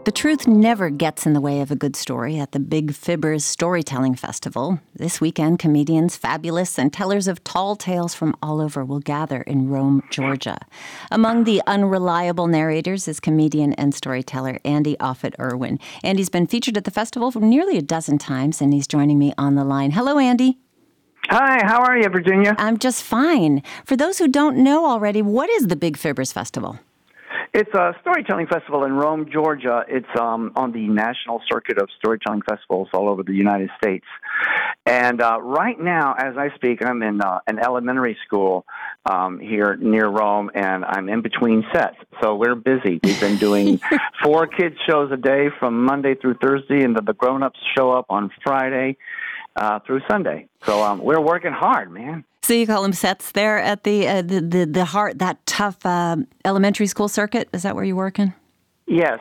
The truth never gets in the way of a good story at the Big Fibbers Storytelling Festival. This weekend, comedians, fabulous, and tellers of tall tales from all over will gather in Rome, Georgia. Among the unreliable narrators is comedian and storyteller Andy Offutt-Irwin. Andy's been featured at the festival for nearly a dozen times, and he's joining me on the line. Hello, Andy. Hi, how are you, Virginia? I'm just fine. For those who don't know already, what is the Big Fibbers Festival? It's a storytelling festival in Rome, Georgia. It's on the national circuit of storytelling festivals all over the United States. And right now, as I speak, I'm in an elementary school here near Rome, and I'm in between sets. So we're busy. We've been doing 4 kids shows a day from Monday through Thursday, and the grown-ups show up on Friday through Sunday. So we're working hard, man. So you call them sets there at the heart, that tough elementary school circuit? Is that where you're working? Yes.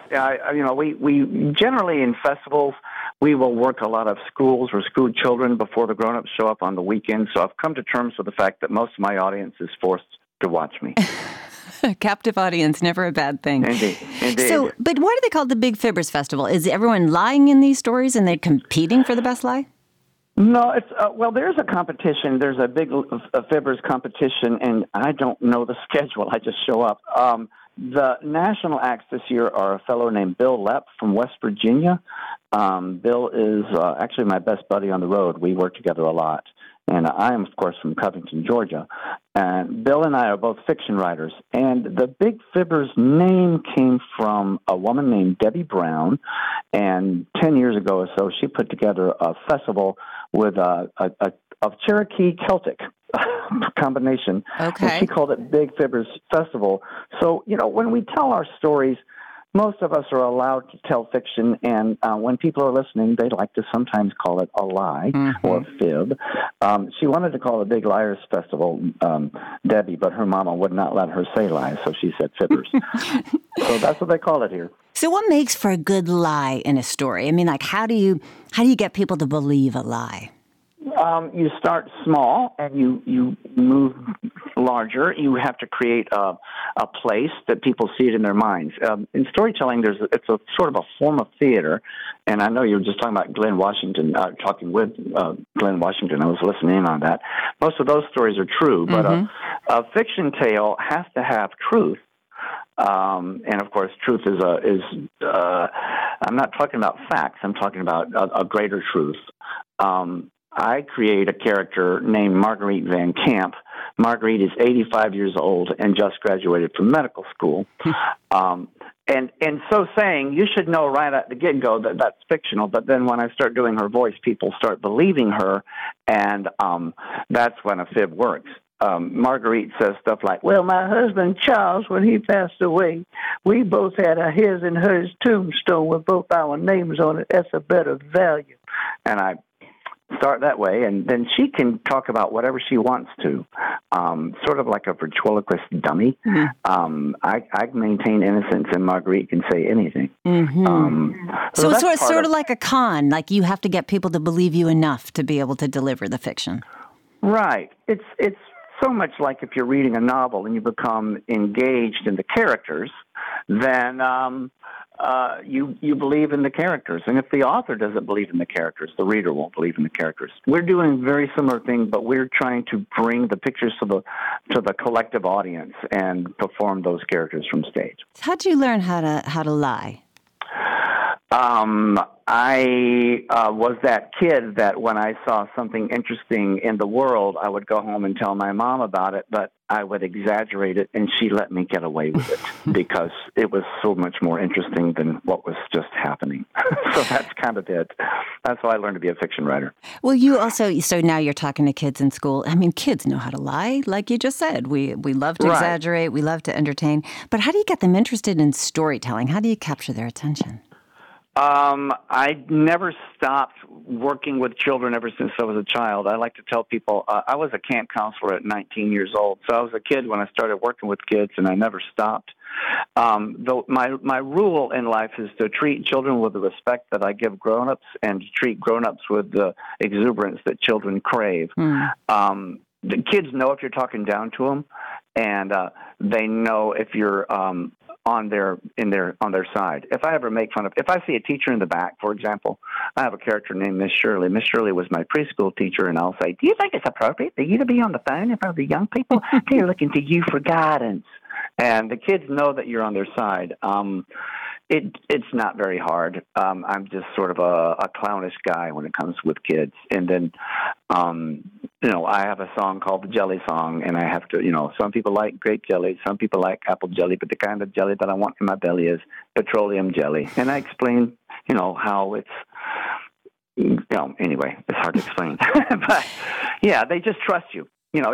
We generally in festivals, we will work a lot of schools or school children before the grown-ups show up on the weekend. So I've come to terms with the fact that most of my audience is forced to watch me. Captive audience, never a bad thing. Indeed. So, but why do they call it the Big Fibbers Festival? Is everyone lying in these stories and they're competing for the best lie? No, it's there's a competition. There's a big Fibbers competition, and I don't know the schedule. I just show up. The national acts this year are a fellow named Bill Lepp from West Virginia. Bill is actually my best buddy on the road. We work together a lot. And I am, of course, from Covington, Georgia. And Bill and I are both fiction writers. And the Big Fibbers name came from a woman named Debbie Brown. And 10 years ago or so, she put together a festival with a Cherokee Celtic combination. Okay. And she called it Big Fibbers Festival. So, when we tell our stories, most of us are allowed to tell fiction, and when people are listening, they like to sometimes call it a lie or a fib. She wanted to call it Big Liars Festival, Debbie, but her mama would not let her say lies, so she said fibbers. So that's what they call it here. So what makes for a good lie in a story? I mean, like, how do you get people to believe a lie? You start small and you move larger. You have to create a place that people see it in their minds. In storytelling, it's a sort of a form of theater. And I know you were just talking about Glenn Washington, talking with Glenn Washington. I was listening in on that. Most of those stories are true, but a fiction tale has to have truth. And of course, truth is I'm not talking about facts. I'm talking about a greater truth. I create a character named Marguerite Van Camp. Marguerite is 85 years old and just graduated from medical school. And so saying, you should know right at the get-go that that's fictional, but then when I start doing her voice, people start believing her, and that's when a fib works. Marguerite says stuff like, well, my husband Charles, when he passed away, we both had a his and hers tombstone with both our names on it. That's a better value. And I start that way, and then she can talk about whatever she wants to, sort of like a ventriloquist dummy. I maintain innocence, and Marguerite can say anything. So it's sort of like a con, like you have to get people to believe you enough to be able to deliver the fiction. Right. It's so much like if you're reading a novel and you become engaged in the characters, then you believe in the characters. And if the author doesn't believe in the characters, the reader won't believe in the characters. We're doing a very similar thing, but we're trying to bring the pictures to the collective audience and perform those characters from stage. How did you learn how to lie? I was that kid that when I saw something interesting in the world, I would go home and tell my mom about it, but I would exaggerate it, and she let me get away with it because it was so much more interesting than what was just happening. So that's kind of it. That's how I learned to be a fiction writer. Well, you also, so now you're talking to kids in school. I mean, kids know how to lie, like you just said. We love to exaggerate. We love to entertain. But how do you get them interested in storytelling? How do you capture their attention? I never stopped working with children ever since I was a child. I like to tell people I was a camp counselor at 19 years old. So I was a kid when I started working with kids, and I never stopped. Though my rule in life is to treat children with the respect that I give grown-ups and to treat grown-ups with the exuberance that children crave. The kids know if you're talking down to them, and they know if you're on their side. If I ever make fun of, if I see a teacher in the back, for example, I have a character named Miss Shirley. Miss Shirley was my preschool teacher, and I'll say, "Do you think it's appropriate for you to be on the phone in front of the young people? They're looking to you for guidance." And the kids know that you're on their side. It's not very hard. I'm just sort of a clownish guy when it comes with kids. And then, I have a song called the Jelly Song, and I have to, some people like grape jelly, some people like apple jelly, but the kind of jelly that I want in my belly is petroleum jelly. And I explain, how it's, anyway, it's hard to explain. But, yeah, they just trust you.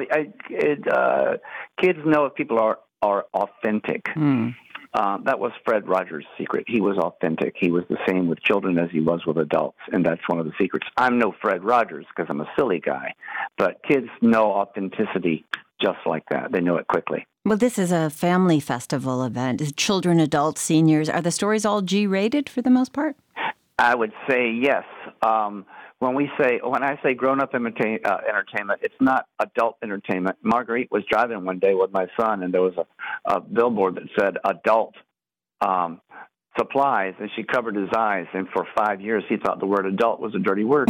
Kids know if people are authentic. That was Fred Rogers' secret. He was authentic. He was the same with children as he was with adults, and that's one of the secrets. I'm no Fred Rogers because I'm a silly guy, but kids know authenticity just like that. They know it quickly. Well, this is a family festival event. Is children, adults, seniors, are the stories all G-rated for the most part? I would say yes. When I say grown-up entertainment, it's not adult entertainment. Marguerite was driving one day with my son, and there was a billboard that said adult supplies, and she covered his eyes, and for 5 years he thought the word adult was a dirty word.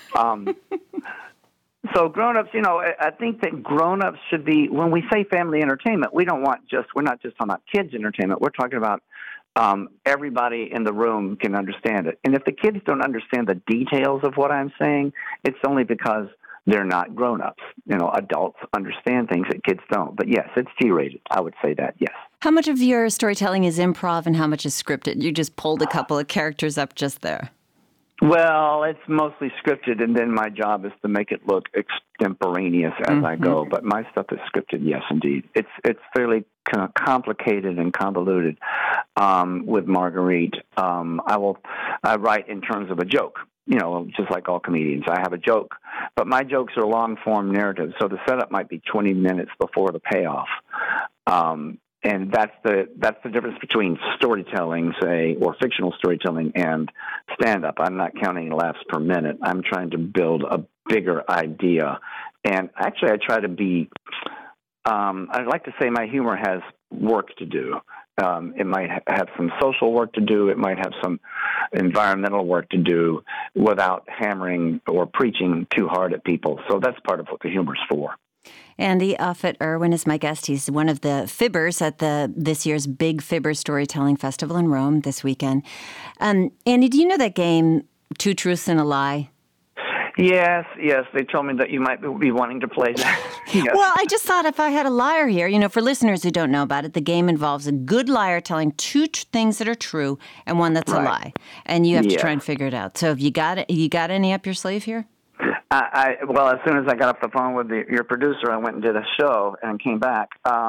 So grown-ups, I think that grown-ups should be, when we say family entertainment, we're not just talking about kids entertainment. We're talking about everybody in the room can understand it. And if the kids don't understand the details of what I'm saying, it's only because they're not grown-ups. Adults understand things that kids don't. But yes, it's G-rated. I would say that, yes. How much of your storytelling is improv and how much is scripted? You just pulled a couple of characters up just there. Well, it's mostly scripted, and then my job is to make it look extemporaneous as I go. But my stuff is scripted, yes, indeed. It's fairly kind of complicated and convoluted with Marguerite. I write in terms of a joke, just like all comedians. I have a joke, but my jokes are long-form narratives, so the setup might be 20 minutes before the payoff. And that's the difference between storytelling, say, or fictional storytelling and stand-up. I'm not counting laughs per minute. I'm trying to build a bigger idea. And actually, I try to be, I'd like to say my humor has work to do. It might have some social work to do. It might have some environmental work to do without hammering or preaching too hard at people. So that's part of what the humor's for. Andy Offutt-Irwin is my guest. He's one of the fibbers at this year's Big Fibber Storytelling Festival in Rome this weekend. Andy, do you know that game, Two Truths and a Lie? Yes. They told me that you might be wanting to play that. Yes. Well, I just thought if I had a liar here, for listeners who don't know about it, the game involves a good liar telling two things that are true and one that's a lie. And you have to try and figure it out. So have you got any up your sleeve here? Well, as soon as I got off the phone with your producer, I went and did a show and came back.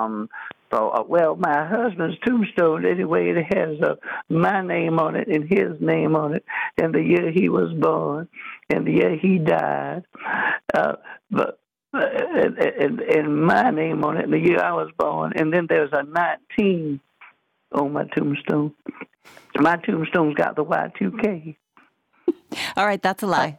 My husband's tombstone, anyway, it has my name on it and his name on it, and the year he was born, and the year he died, and my name on it, and the year I was born, and then there's a 19 on my tombstone. My tombstone's got the Y2K. All right, that's a lie.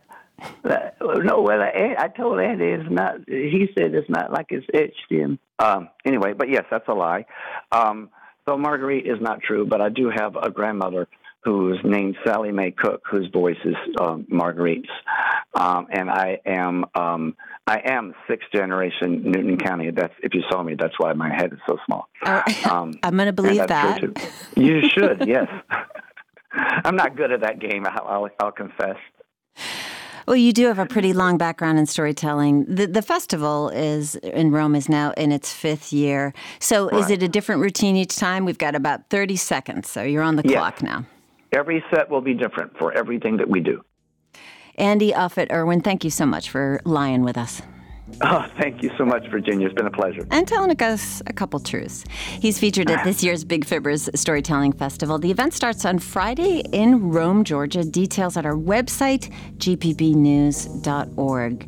I told Andy it's not. He said it's not like it's etched in. Anyway, but yes, that's a lie. So Marguerite is not true, but I do have a grandmother who's named Sally Mae Cook, whose voice is Marguerite's, and I am sixth generation Newton County. That's, if you saw me, that's why my head is so small. I'm going to believe that. You should, yes. I'm not good at that game. I'll confess. Well, you do have a pretty long background in storytelling. The festival in Rome is now in its 5th year. So Is it a different routine each time? We've got about 30 seconds, so you're on the clock now. Every set will be different for everything that we do. Andy Offutt-Irwin, thank you so much for lying with us. Oh, thank you so much, Virginia. It's been a pleasure. And telling us a couple truths. He's featured at this year's Big Fibbers Storytelling Festival. The event starts on Friday in Rome, Georgia. Details at our website, gpbnews.org.